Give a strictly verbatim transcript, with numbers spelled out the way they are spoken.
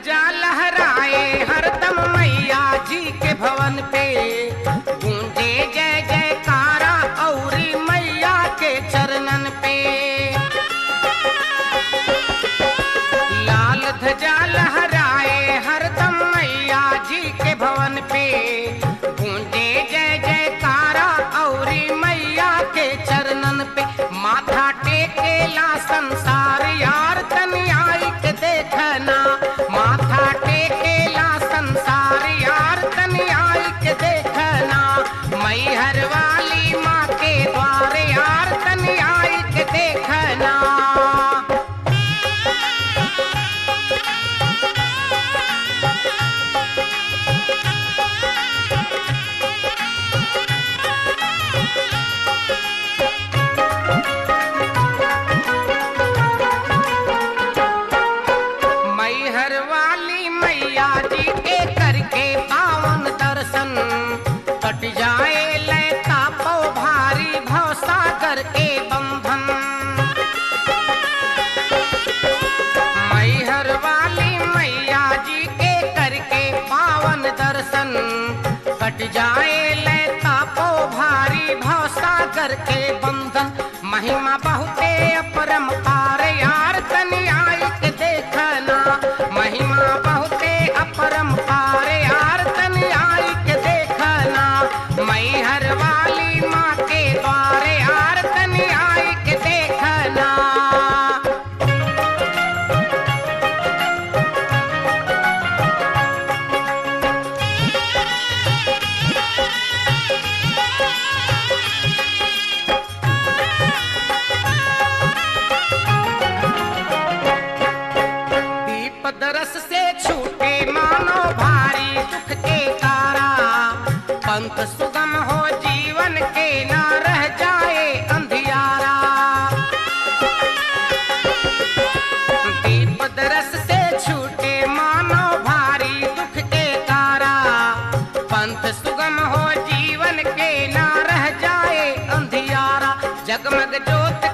ध्वजा लहराए हरदम मैया जी के भवन पे, गूंजे जय जयकारा औरी मैया के चरणन पे। लाल ध्वजा लहराए हरदम मैया जी के भवन पे, गूंजे जय जयकारा औरी मैया के चरणन पे। माथा टेकेला संसार यार तनी आई के देखना, माथा टेकेला संसार यार तनी आई के देखना। मैहर वाली माँ के द्वार यार तनी आई के देखना। मैहर वाली मैया जी के करके पावन दर्शन, कट जाए लैता पौ भारी भवसागर के बंधन। मैहर वाली मैया जी के करके पावन दर्शन, कट जाए लैता पौ भारी भवसागर के बंधन। महिमा बहुते अपरंपार यार तनी आई के देखना, महिमा बहुते अपरंपार यार तनी आई के देखना। मैहर वाली माँ के द्वार यार तनी आई के देखना। दरस से छूटे मानो भारी दुख के तारा, पंथ सुगम हो जीवन के ना रह जाए अंधियारा। दीप दरस से छूटे मानो भारी दुख के तारा, पंथ सुगम हो जीवन के ना रह जाए अंधियारा। जगमग ज्योत